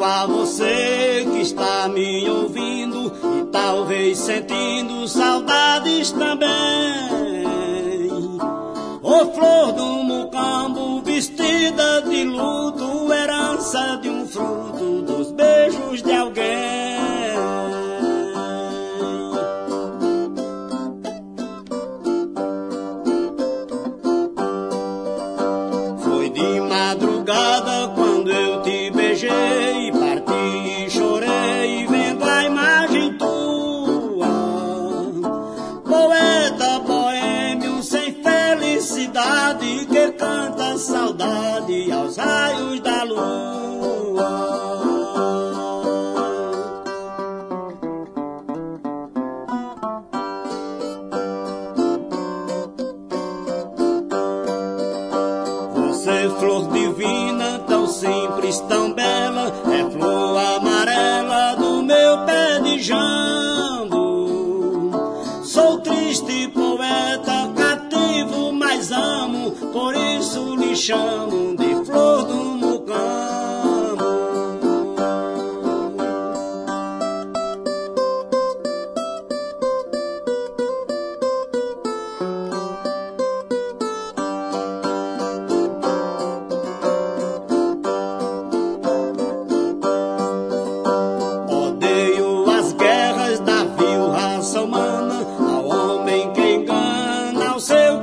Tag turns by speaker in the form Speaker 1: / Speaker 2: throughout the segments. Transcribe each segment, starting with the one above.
Speaker 1: dedico a você que está me ouvindo e talvez sentindo saudades também. Ô flor do mucambo vestida de luto, herança de um fruto dos beijos de alguém. Foi de madrugada quando eu te beijei, parti e chorei vendo a imagem tua. Poeta boêmio sem felicidade que canta saudade aos raios da lua. Você, flor divina, tão simples, tão bela, é flor amarela do meu pé de jambo. Sou triste poeta, cativo, mas amo, por isso lhe chamo de flor do mucambo. Odeio as guerras da vil raça humana, ao homem que engana ao seu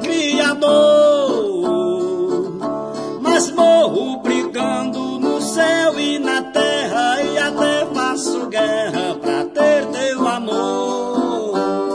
Speaker 1: Criador. Mas morro brigando no céu e na terra, e até faço guerra pra ter teu amor.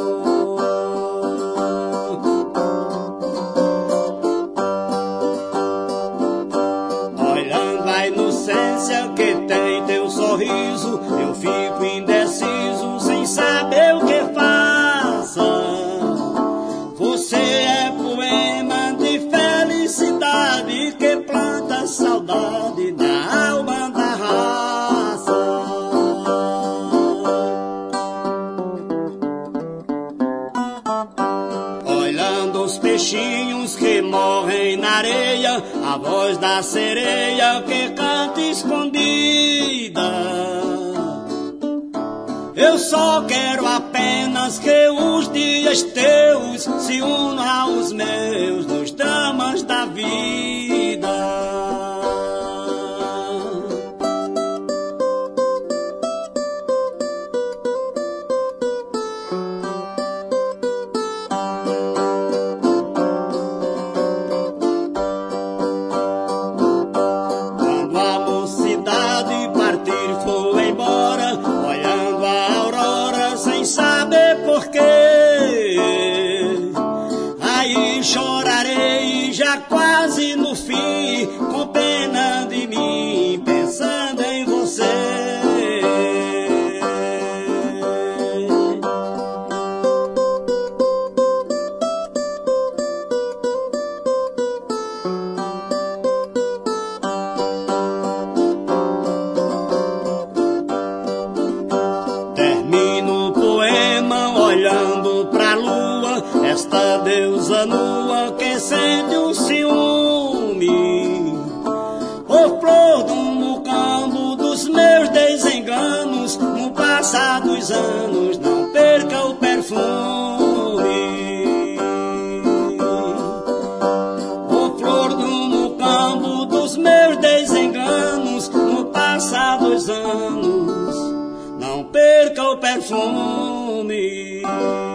Speaker 1: Olhando a inocência que tem teu sorriso, eu fico indeciso sem saber o que faça. Você é poema de felicidade que planta saudade na alma da raça. Olhando os peixinhos que morrem na areia, a voz da sereia que canta escondida. Eu só quero apenas que os dias teus se unam aos meus nos dramas da vida. Quando a mocidade partir for embora, olhando a aurora sem saber porquê, aí chorarei já quase no fim, com pena de mim, pensando em você. Termino o poema olhando pra lua, esta deusa nua que sente o ciúme. Ô flor do mucambo dos meus desenganos, no passar dos anos não perca o perfume. Ô flor do mucambo dos meus desenganos, no passar dos anos não perca o perfume.